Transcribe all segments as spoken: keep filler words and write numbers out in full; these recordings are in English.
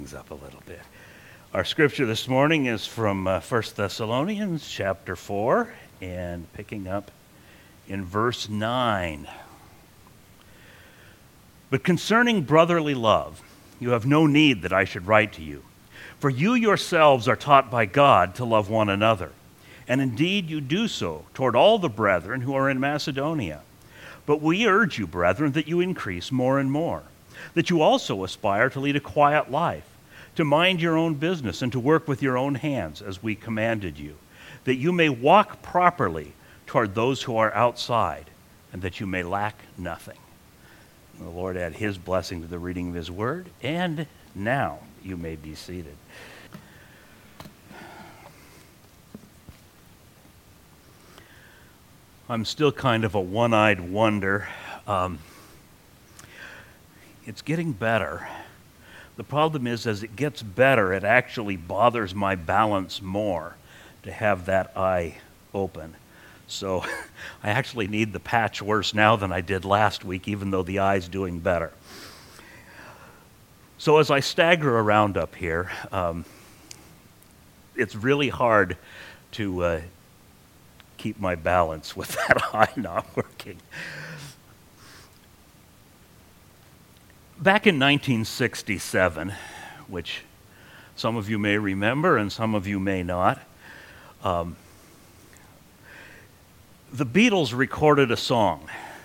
things up a little bit. Our scripture this morning is from uh, First Thessalonians chapter four, and picking up in verse nine. But concerning brotherly love, you have no need that I should write to you, for you yourselves are taught by God to love one another, and indeed you do so toward all the brethren who are in Macedonia. But we urge you, brethren, that you increase more and more, that you also aspire to lead a quiet life, to mind your own business and to work with your own hands as we commanded you, that you may walk properly toward those who are outside, and that you may lack nothing. And the Lord add his blessing to the reading of his word, and now you may be seated. I'm still kind of a one-eyed wonder. Um, it's getting better. The problem is, as it gets better, it actually bothers my balance more to have that eye open. So I actually need the patch worse now than I did last week, even though the eye's doing better. So as I stagger around up here, um, it's really hard to uh, keep my balance with that eye not working. Back in nineteen sixty-seven, which some of you may remember and some of you may not, um, the Beatles recorded a song,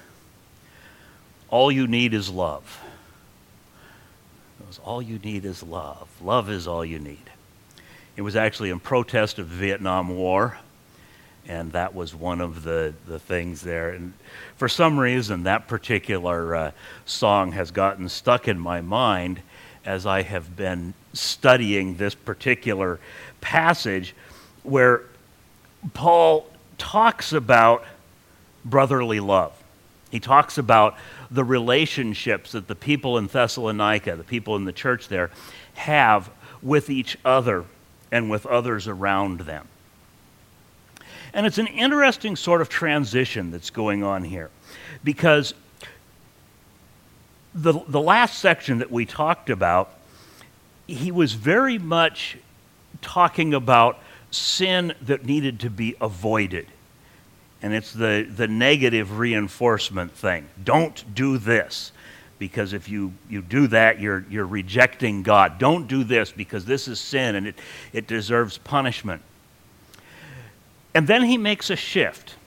All You Need Is Love. It was All You Need Is Love. Love is all you need. It was actually in protest of the Vietnam War, and that was one of the, the things there. And for some reason, that particular uh, song has gotten stuck in my mind as I have been studying this particular passage where Paul talks about brotherly love. He talks about the relationships that the people in Thessalonica, the people in the church there, have with each other and with others around them. And it's an interesting sort of transition that's going on here, because the the last section that we talked about, he was very much talking about sin that needed to be avoided. And it's the, the negative reinforcement thing. Don't do this, because if you, you do that, you're you're rejecting God. Don't do this, because this is sin and it, it deserves punishment. And then he makes a shift.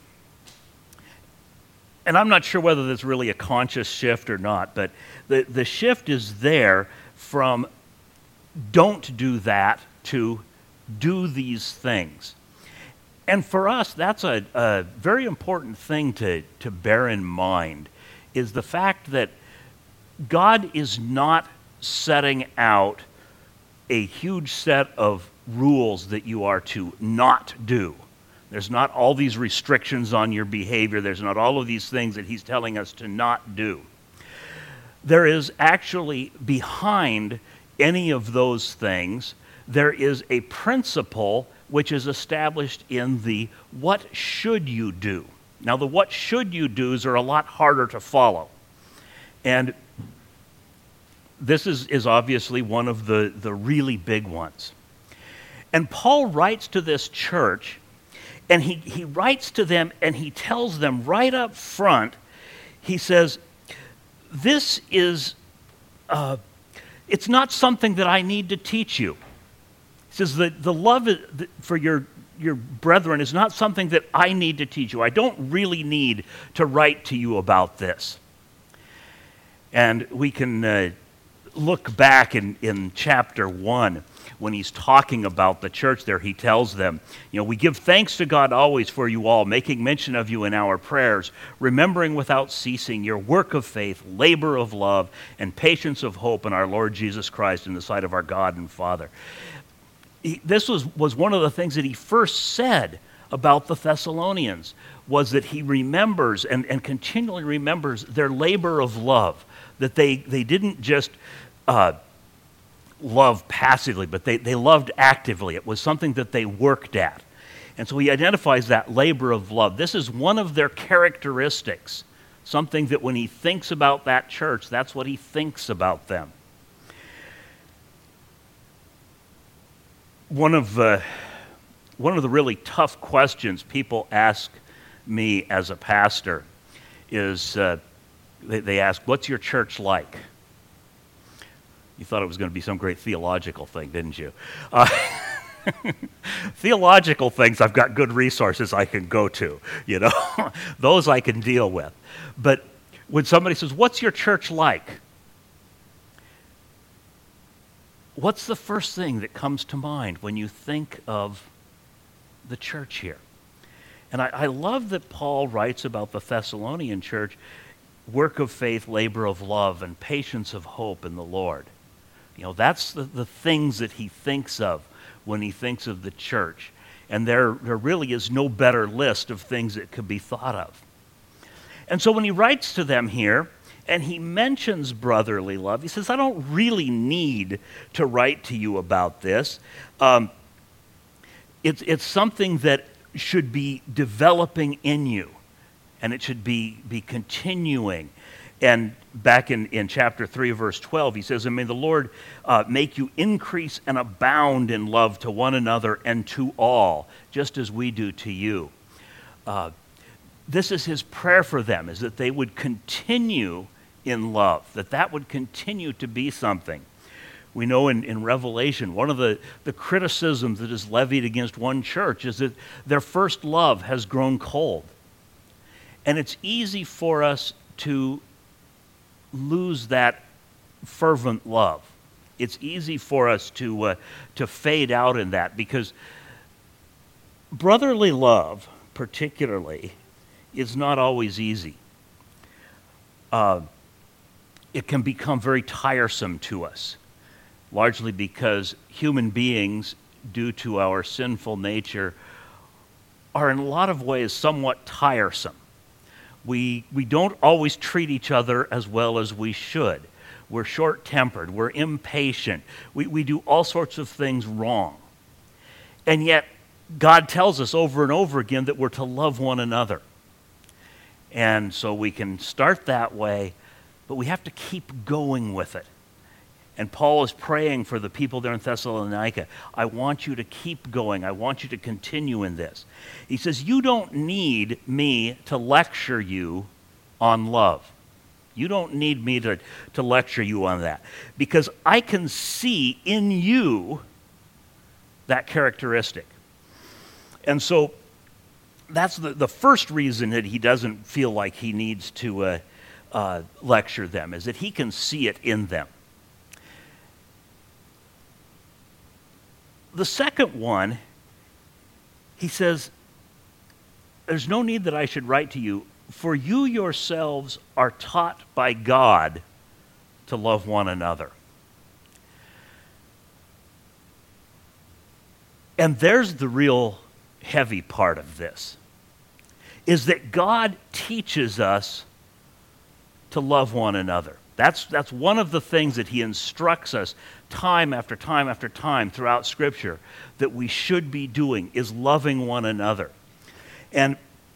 And I'm not sure whether that's really a conscious shift or not, but the, the shift is there from don't do that to do these things. And for us, that's a, a very important thing to, to bear in mind, is the fact that God is not setting out a huge set of rules that you are to not do. There's not all these restrictions on your behavior. There's not all of these things that he's telling us to not do. There is actually, behind any of those things, there is a principle which is established in the what should you do. Now, the what should you do's are a lot harder to follow. And this is, is obviously one of the, the really big ones. And Paul writes to this church, and he, he writes to them and he tells them right up front, he says, this is, uh, it's not something that I need to teach you. He says that the love for your, your brethren is not something that I need to teach you. I don't really need to write to you about this. And we can uh, look back in, in chapter one, when he's talking about the church there, he tells them, you know, we give thanks to God always for you all, making mention of you in our prayers, remembering without ceasing your work of faith, labor of love, and patience of hope in our Lord Jesus Christ in the sight of our God and Father. He, this was, was one of the things that he first said about the Thessalonians, was that he remembers and, and continually remembers their labor of love, that they, they didn't just uh, love passively, but they, they loved actively. It was something that they worked at. And so he identifies that labor of love. This is one of their characteristics, something that when he thinks about that church, that's what he thinks about them. one of uh, one of the really tough questions people ask me as a pastor is uh, they, they ask, "What's your church like?" You thought it was going to be some great theological thing, didn't you? Uh, theological things, I've got good resources I can go to. You know, those I can deal with. But when somebody says, "What's your church like?" What's the first thing that comes to mind when you think of the church here? And I, I love that Paul writes about the Thessalonian church, work of faith, labor of love, and patience of hope in the Lord. You know, that's the, the things that he thinks of when he thinks of the church. And there, there really is no better list of things that could be thought of. And so when he writes to them here, and he mentions brotherly love, he says, I don't really need to write to you about this. Um, it's, it's something that should be developing in you, and it should be, be continuing. And back in, in chapter three, verse twelve, he says, and may the Lord uh, make you increase and abound in love to one another and to all, just as we do to you. Uh, this is his prayer for them, is that they would continue in love, that that would continue to be something. We know in, in Revelation, one of the, the criticisms that is levied against one church is that their first love has grown cold. And it's easy for us to lose that fervent love. It's easy for us to, uh, to fade out in that, because brotherly love, particularly, is not always easy. Uh, it can become very tiresome to us, largely because human beings, due to our sinful nature, are in a lot of ways somewhat tiresome. We, we don't always treat each other as well as we should. We're short-tempered. We're impatient. We, we do all sorts of things wrong. And yet, God tells us over and over again that we're to love one another. And so we can start that way, but we have to keep going with it. And Paul is praying for the people there in Thessalonica. I want you to keep going. I want you to continue in this. He says, you don't need me to lecture you on love. You don't need me to, to lecture you on that, because I can see in you that characteristic. And so that's the, the first reason that he doesn't feel like he needs to uh, uh, lecture them, is that he can see it in them. The second one, he says, there's no need that I should write to you, for you yourselves are taught by God to love one another. And there's the real heavy part of this, is that God teaches us to love one another. That's, that's one of the things that he instructs us time after time after time throughout Scripture that we should be doing, is loving one another. And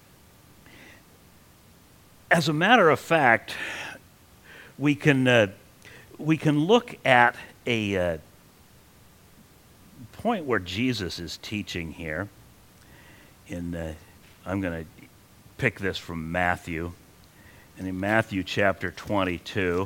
as a matter of fact, we can, uh, we can look at a uh, point where Jesus is teaching here. In, uh, I'm going to pick this from Matthew. And in Matthew chapter twenty-two,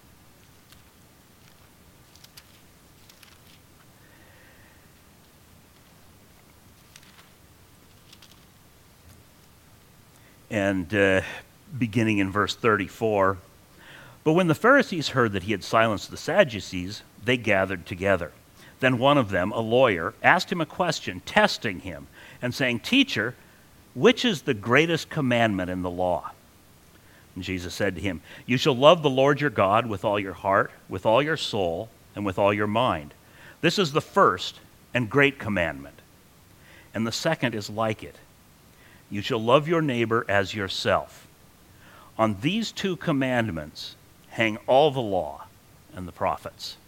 and uh, beginning in verse thirty-four, but when the Pharisees heard that he had silenced the Sadducees, they gathered together. Then one of them, a lawyer, asked him a question, testing him, and saying, Teacher, which is the greatest commandment in the law? And Jesus said to him, you shall love the Lord your God with all your heart, with all your soul, and with all your mind. This is the first and great commandment. And the second is like it. You shall love your neighbor as yourself. On these two commandments hang all the law and the prophets.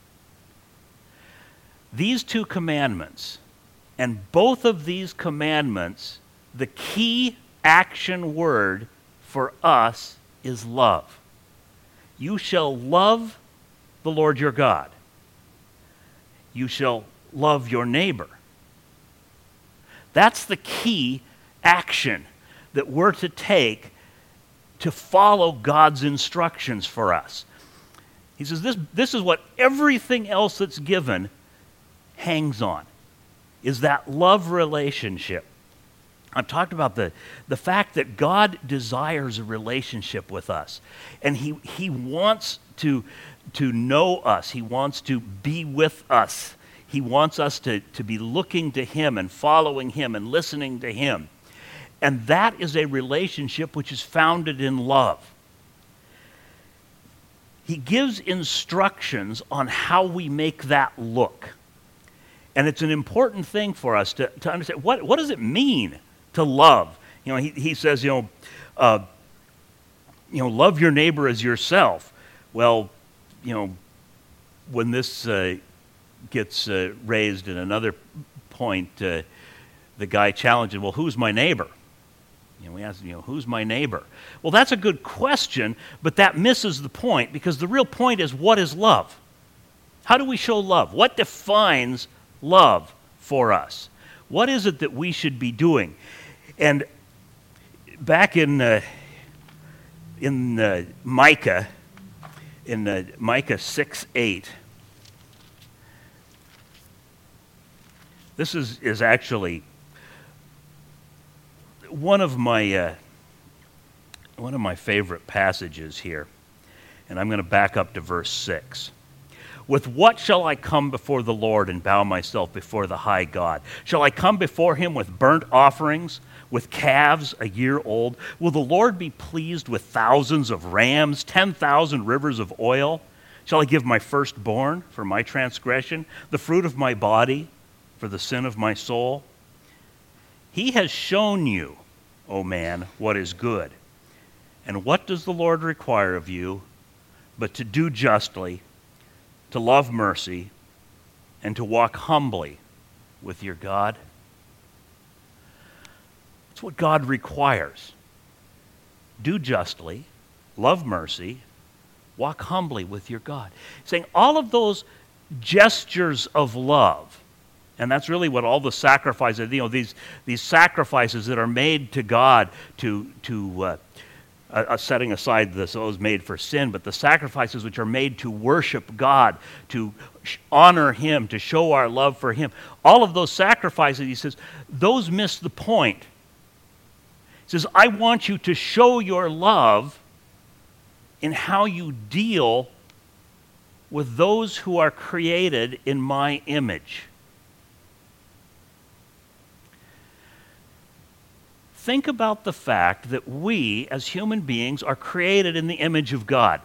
These two commandments, and both of these commandments, the key action word for us is love. You shall love the Lord your God. You shall love your neighbor. That's the key action that we're to take to follow God's instructions for us. He says this, this is what everything else that's given hangs on, is that love relationship. I've talked about the, the fact that God desires a relationship with us. And he, he wants to, to know us. He wants to be with us. He wants us to, to be looking to Him and following Him and listening to Him. And that is a relationship which is founded in love. He gives instructions on how we make that look. And it's an important thing for us to, to understand. What, what does it mean to love? You know, he, he says, you know, uh, you know, love your neighbor as yourself. Well, you know, when this uh, gets uh, raised in another point, uh, the guy challenges, well, who's my neighbor? You know, we ask, you know, who's my neighbor? Well, that's a good question, but that misses the point, because the real point is, what is love? How do we show love? What defines love for us? What is it that we should be doing? And back in uh, in uh, Micah, in uh, Micah six eight, this is, is actually one of my uh, one of my favorite passages here, and I'm going to back up to verse six. With what shall I come before the Lord and bow myself before the high God? Shall I come before Him with burnt offerings, with calves a year old? Will the Lord be pleased with thousands of rams, ten thousand rivers of oil? Shall I give my firstborn for my transgression, the fruit of my body for the sin of my soul? He has shown you, O man, what is good. And what does the Lord require of you but to do justly, to love mercy, and to walk humbly with your God? That's what God requires. Do justly, love mercy, walk humbly with your God. Saying all of those gestures of love, and that's really what all the sacrifices, you know, these these sacrifices that are made to God to to uh, uh, setting aside the, those made for sin, but the sacrifices which are made to worship God, to sh- honor Him, to show our love for Him. All of those sacrifices, he says, those miss the point. He says, I want you to show your love in how you deal with those who are created in my image. Think about the fact that we, as human beings, are created in the image of God.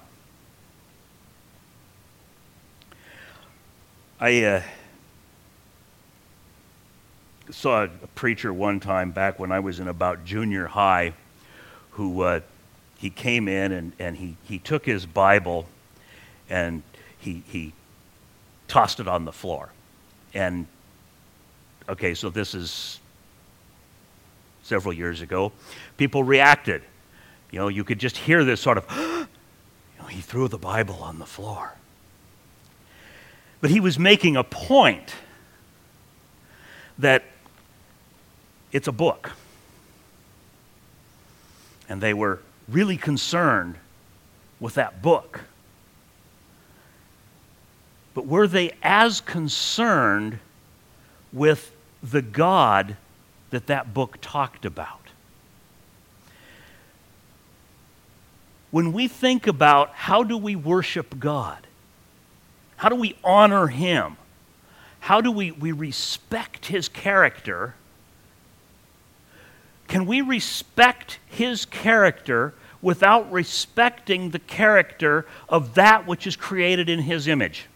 I uh, saw a preacher one time back when I was in about junior high who uh, he came in and, and he, he took his Bible and he, he tossed it on the floor. And, okay, so this is several years ago. People reacted. You know, you could just hear this sort of, you know, he threw the Bible on the floor. But he was making a point that it's a book. And they were really concerned with that book. But were they as concerned with the God that that book talked about? When we think about how do we worship God, how do we honor Him, how do we, we respect His character, can we respect His character without respecting the character of that which is created in His image?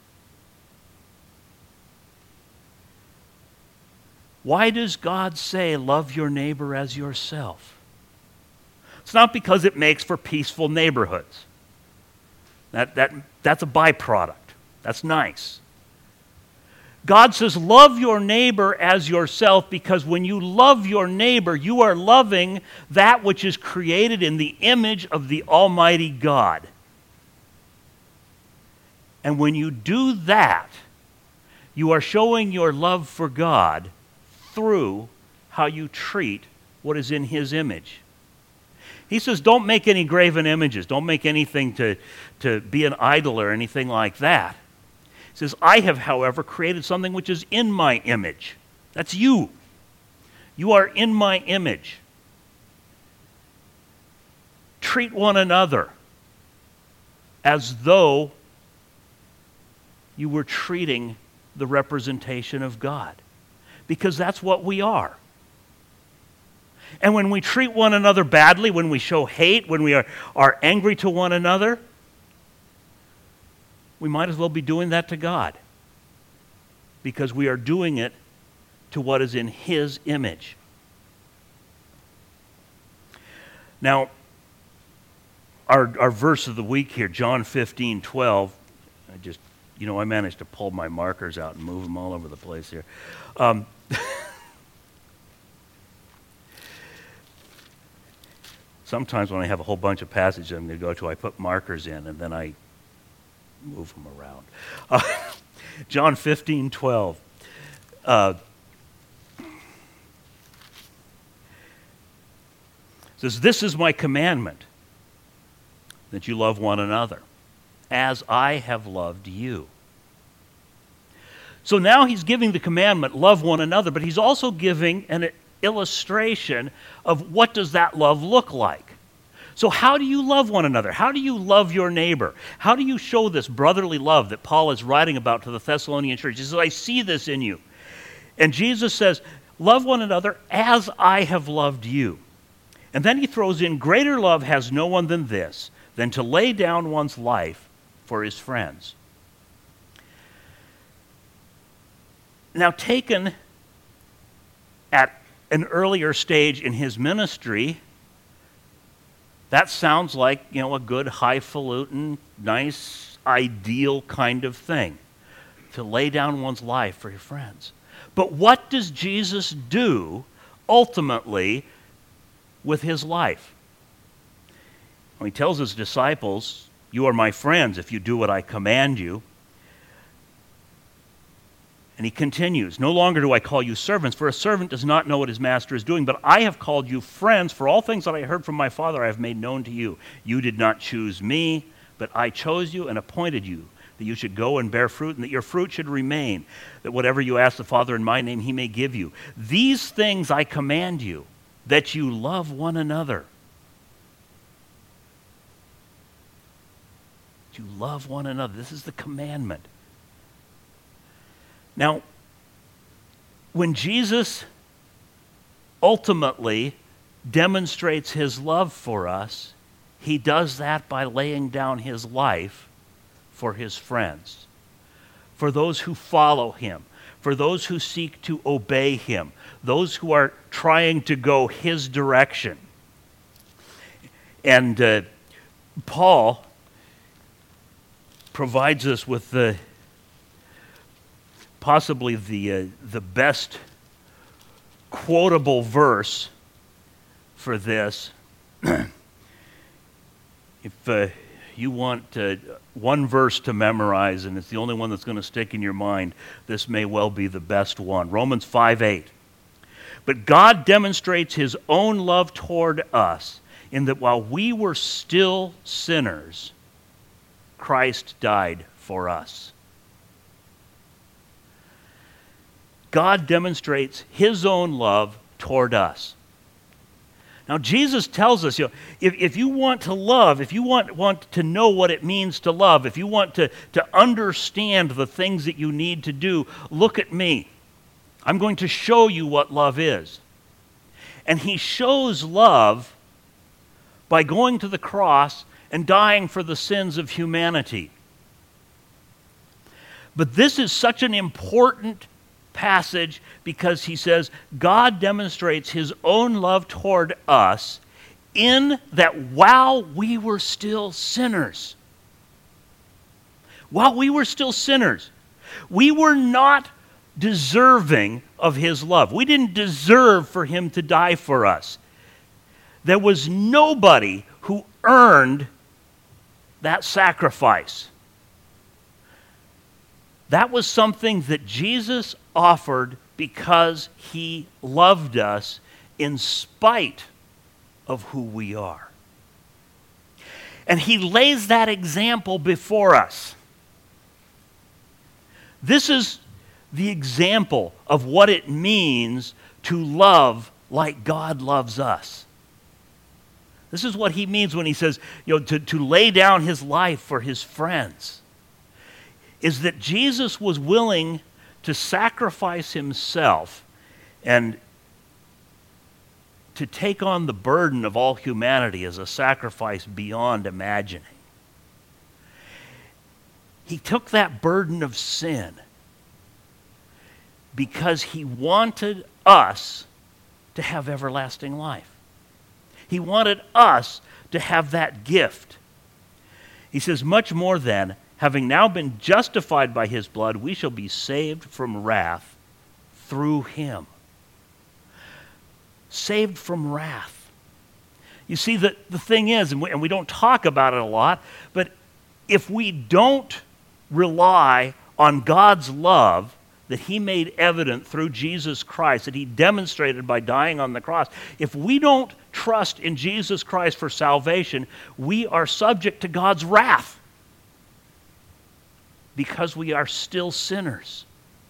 Why does God say, love your neighbor as yourself? It's not because it makes for peaceful neighborhoods. That, that, that's a byproduct. That's nice. God says, love your neighbor as yourself, because when you love your neighbor, you are loving that which is created in the image of the Almighty God. And when you do that, You are showing your love for God through how you treat what is in His image. He says, don't make any graven images. Don't make anything to, to be an idol or anything like that. He says, I have, however, created something which is in my image. That's you. You are in my image. Treat one another as though you were treating the representation of God, because that's what we are. And when we treat one another badly, when we show hate, when we are, are angry to one another, we might as well be doing that to God, because we are doing it to what is in His image. Now, our, our verse of the week here, John fifteen twelve, I just, you know, I managed to pull my markers out and move them all over the place here. Um, Sometimes when I have a whole bunch of passages I'm going to go to, I put markers in and then I move them around. Uh, John fifteen twelve. Uh, says, this is my commandment, that you love one another, as I have loved you. So now he's giving the commandment, love one another, but he's also giving an illustration of what does that love look like. So how do you love one another? How do you love your neighbor? How do you show this brotherly love that Paul is writing about to the Thessalonian church? He says, I see this in you. And Jesus says, love one another as I have loved you. And then he throws in, greater love has no one than this, than to lay down one's life for his friends. Now, taken at an earlier stage in his ministry, that sounds like, you know, a good, highfalutin, nice, ideal kind of thing, to lay down one's life for your friends. But what does Jesus do ultimately with his life? Well, he tells his disciples, you are my friends if you do what I command you. And he continues, no longer do I call you servants, for a servant does not know what his master is doing, but I have called you friends, for all things that I heard from my Father I have made known to you. You did not choose me, but I chose you and appointed you, that you should go and bear fruit, and that your fruit should remain, that whatever you ask the Father in my name he may give you. These things I command you, that you love one another. That you love one another. This is the commandment. Now, when Jesus ultimately demonstrates his love for us, he does that by laying down his life for his friends, for those who follow him, for those who seek to obey him, those who are trying to go his direction. And uh, Paul provides us with the possibly the uh, the best quotable verse for this. If uh, you want uh, one verse to memorize, and it's the only one that's going to stick in your mind, this may well be the best one. Romans five eight. But God demonstrates his own love toward us in that while we were still sinners, Christ died for us. God demonstrates his own love toward us. Now, Jesus tells us, you know, if, if you want to love, if you want, want to know what it means to love, if you want to, to understand the things that you need to do, look at me. I'm going to show you what love is. And he shows love by going to the cross and dying for the sins of humanity. But this is such an important passage because he says God demonstrates his own love toward us in that while we were still sinners, while we were still sinners, we were not deserving of his love. We didn't deserve for him to die for us. There was nobody who earned that sacrifice. That was something that Jesus offered because he loved us in spite of who we are. And he lays that example before us. This is the example of what it means to love like God loves us. This is what he means when he says, you know, to, to lay down his life for his friends. Is that Jesus was willing to sacrifice himself and to take on the burden of all humanity as a sacrifice beyond imagining. He took that burden of sin because he wanted us to have everlasting life. He wanted us to have that gift. He says, much more then, having now been justified by his blood, we shall be saved from wrath through him. Saved from wrath. You see, the, the thing is, and we, and we don't talk about it a lot, but if we don't rely on God's love that he made evident through Jesus Christ, that he demonstrated by dying on the cross, if we don't trust in Jesus Christ for salvation, we are subject to God's wrath because we are still sinners.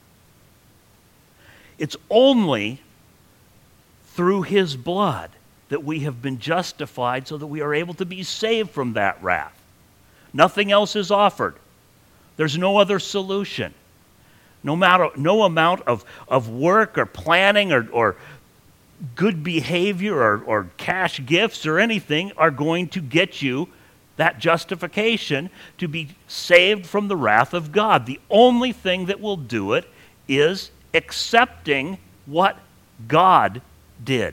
It's only through his blood that we have been justified so that we are able to be saved from that wrath. Nothing else is offered. There's no other solution. No matter, no amount of, of work or planning or, or good behavior or, or cash gifts or anything are going to get you that justification to be saved from the wrath of God. The only thing that will do it is accepting what God did.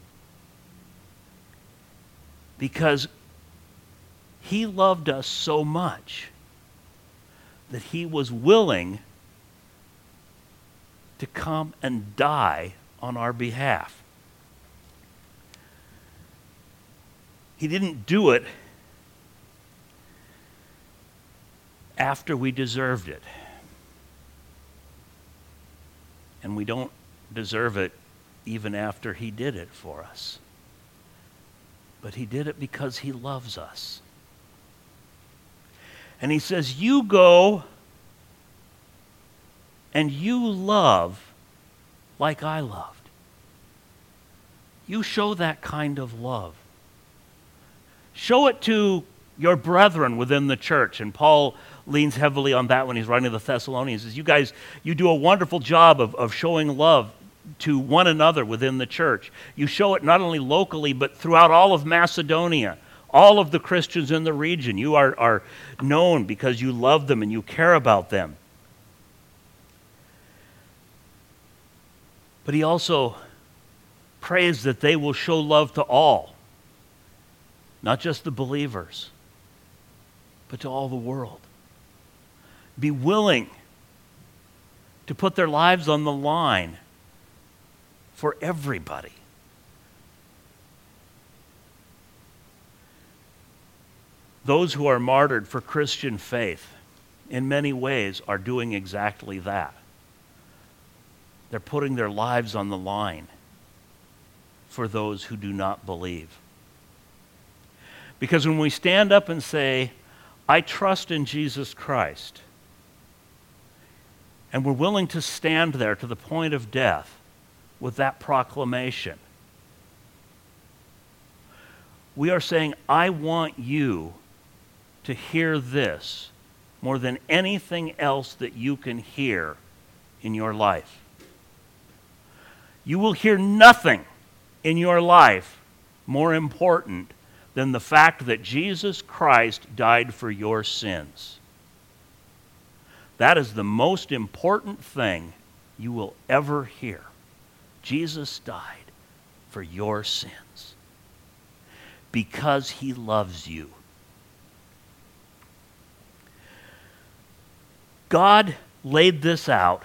Because he loved us so much that he was willing to come and die on our behalf. He didn't do it after we deserved it. And we don't deserve it even after he did it for us. But he did it because he loves us. And he says, you go and you love like I loved. You show that kind of love. Show it to your brethren within the church. And Paul leans heavily on that when he's writing to the Thessalonians. He says, you guys, you do a wonderful job of, of showing love to one another within the church. You show it not only locally, but throughout all of Macedonia. All of the Christians in the region. You are, are known because you love them and you care about them. But he also prays that they will show love to all. Not just the believers, but to all the world. Be willing to put their lives on the line for everybody. Those who are martyred for Christian faith, in many ways, are doing exactly that. They're putting their lives on the line for those who do not believe. Because when we stand up and say, I trust in Jesus Christ, and we're willing to stand there to the point of death with that proclamation, we are saying, I want you to hear this more than anything else that you can hear in your life. You will hear nothing in your life more important than the fact that Jesus Christ died for your sins. That is the most important thing you will ever hear. Jesus died for your sins because he loves you. God laid this out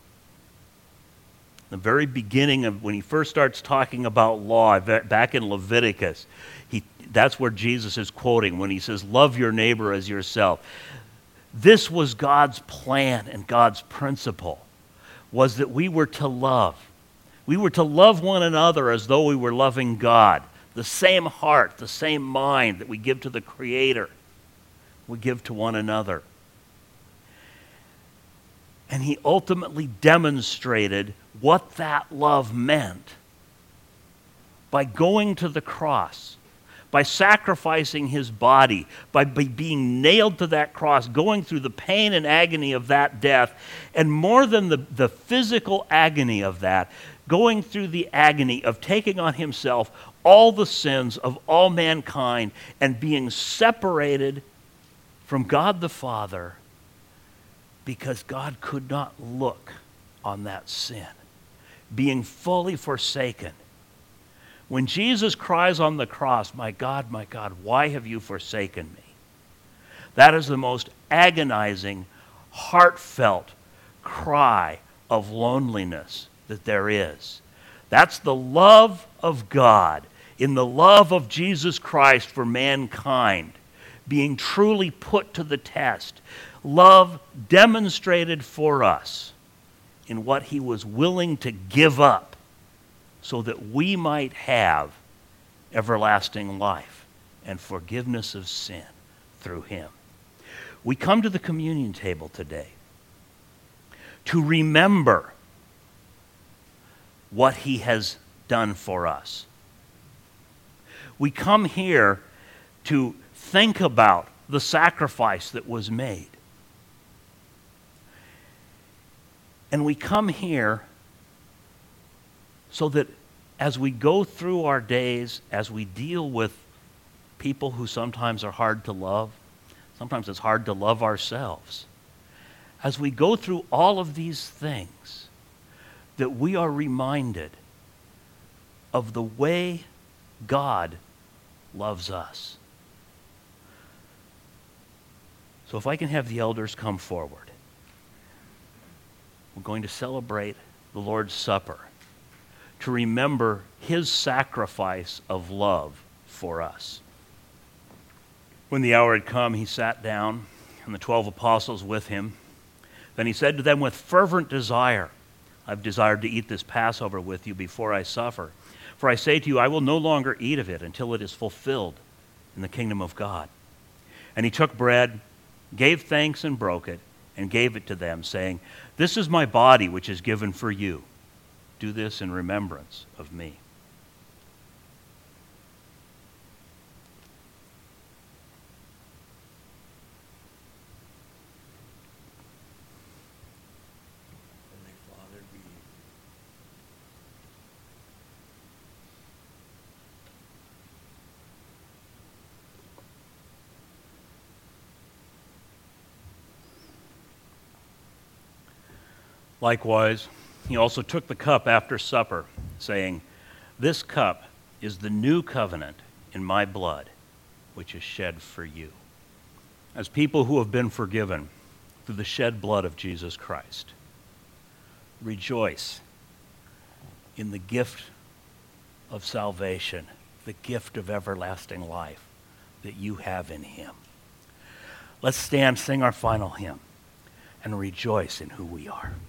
the very beginning of when he first starts talking about law, back in Leviticus. He, that's where Jesus is quoting when he says, love your neighbor as yourself. This was God's plan and God's principle, was that we were to love. We were to love one another as though we were loving God. The same heart, the same mind that we give to the Creator, we give to one another. And he ultimately demonstrated what that love meant by going to the cross, by sacrificing his body, by, by being nailed to that cross, going through the pain and agony of that death, and more than the, the physical agony of that, going through the agony of taking on himself all the sins of all mankind and being separated from God the Father because God could not look on that sin, being fully forsaken. When Jesus cries on the cross, "My God, my God, why have you forsaken me?" That is the most agonizing, heartfelt cry of loneliness that there is. That's the love of God in the love of Jesus Christ for mankind being truly put to the test. Love demonstrated for us in what he was willing to give up so that we might have everlasting life and forgiveness of sin through him. We come to the communion table today to remember what he has done for us. We come here to think about the sacrifice that was made. And we come here so that as we go through our days, as we deal with people who sometimes are hard to love, sometimes it's hard to love ourselves, as we go through all of these things, that we are reminded of the way God loves us. So if I can have the elders come forward. We're going to celebrate the Lord's Supper to remember his sacrifice of love for us. When the hour had come, he sat down, and the twelve apostles with him. Then he said to them with fervent desire, "I've desired to eat this Passover with you before I suffer. For I say to you, I will no longer eat of it until it is fulfilled in the kingdom of God." And he took bread, gave thanks and broke it, and gave it to them, saying, "This is my body which is given for you. Do this in remembrance of me." Likewise, he also took the cup after supper, saying, "This cup is the new covenant in my blood, which is shed for you." As people who have been forgiven through the shed blood of Jesus Christ, rejoice in the gift of salvation, the gift of everlasting life that you have in him. Let's stand, sing our final hymn, and rejoice in who we are.